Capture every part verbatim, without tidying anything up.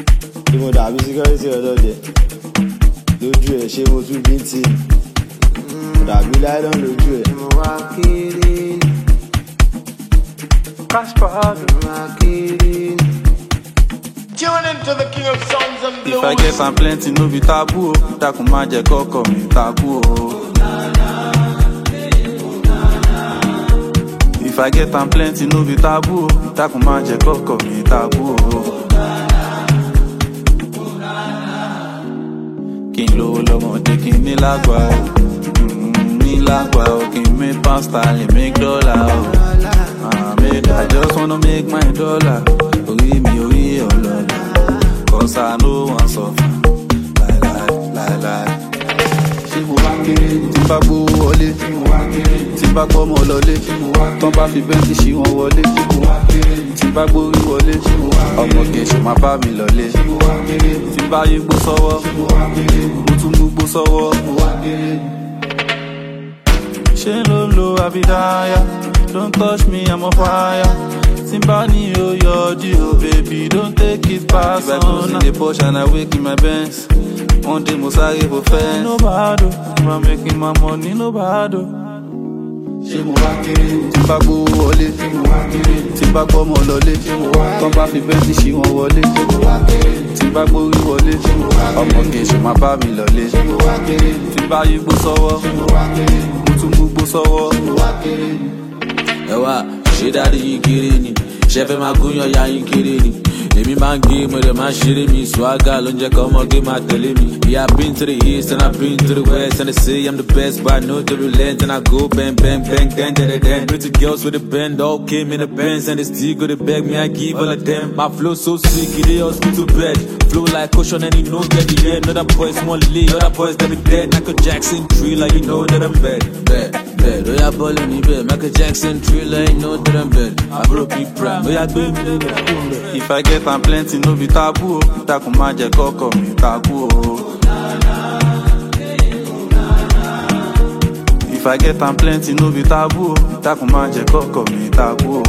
Bí mo dàbí security ọlọ́dẹ lójú ẹ̀ ṣé mo tún bí tí mo dàbí láìlọ́n lójú ẹ̀. Mo wá kiri Casper mo wá kiri. Tune into the king of songs and blues. If I get some plenty, no be taboo. Dákun má jẹ́ kọ́kọ́ mi taboo. If I get some plenty, no be taboo. Dákun má jẹ́ kọ́kọ́ mi taboo. Kí n lówó lọ́mọdé kí n ní lágbà o, ní lágbà o, kí n make pound sterling, make dollar o. I just wanna make my dollar. Orí mi orí ọlọ́lá. Cause I know one suffer. Lie, lie, lie, lie. Ṣé mo wá kéré tí bá gbówó wọlé? Tí bá gbọ́mọ lọlé? Tán bá fi bẹ́ńkì ṣí wọn wọlé? Tí bá gbórí wọlé? Ọmọge ṣe máa bá mi lọlé? Tí bá yígbó sọ́wọ́? Mo tún gbogbo sọ́wọ́? Ṣé ló lo àbídáyà? Don't touch me, I'm on fire. Timbani, oh, your deal, baby, don't take it past. If I close in the Porsche and I wake in my Benz, one day must I give a fan. No bad, if I'm making my money, no bad. Ṣé mo wá kéré tí bá gbówó wọlé? Tí bá gbọ́mọ lọlé? Tán bá fi bẹ́ńkì ṣí wọn wọlé? Tí bá gbórí wọlé? Ọmọge ṣe máa bá mi lọlé? Tí bá yígbó sọ́wọ́? Mo tún gbogbo sọ́wọ́? Ẹ wá ṣé dáadé yín kéré ni, ṣe fẹ́ máa gúnyàn ya yín kéré ni. Èmi máa ń gé mo dẹ̀ máa ń ṣeré mi, swagger ló ń jẹ́ kọ́ ọmọge máa tẹ̀lé mi. Yeah, I've been to the east and I've been to the west, and they say I'm the best, but I know the relent. And I go bang, bang, bang, bang, bang, bang, bang. Pretty girls with a bend, all came in the Benz, and they still go to beg me, I give all of them. My flow so sick, it is hospital bed. Flow like ocean and you know get the end. Other boys want to leave, other boys that be dead. Michael Jackson thriller, you know that I'm bad. Bad, bad, oh yeah, ball in the bed. Michael Jackson thriller, you know that I'm bad. I broke big prime, oh yeah, baby, baby. If I get am plenty, no be taboo. Dákun má jẹ́ kọ́kọ́ mi taboo. If I get am plenty, no be taboo. Dákun má jẹ́ kọ́kọ́ mi taboo.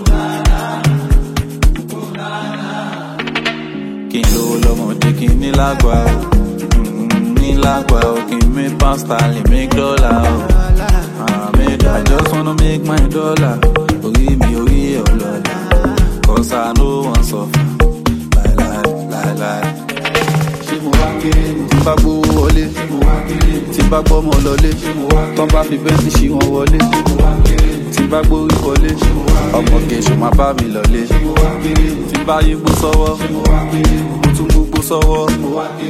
Kí n lówó lọ́mọdé kí n ní lágbà o, ní lágbà o, kí n make pound sterling, make dollar o. I just wanna make my dollar. Orí mi orí ọlọ́lá. Cause I know one suffer. Lie, lie, lie, lie. Ṣé mo wá kéré tí bá gbówó wọlé? Tí bá gbọ́mọ lọlé? Tán bá fi bẹ́ńkì ṣí wọn wọlé? Tí bá gbórí wọlé? Ọmọge ṣe máa bá mi lọlé? Tí bá yígbó sọ́wọ́? Mo tún gbogbo sọ́wọ́?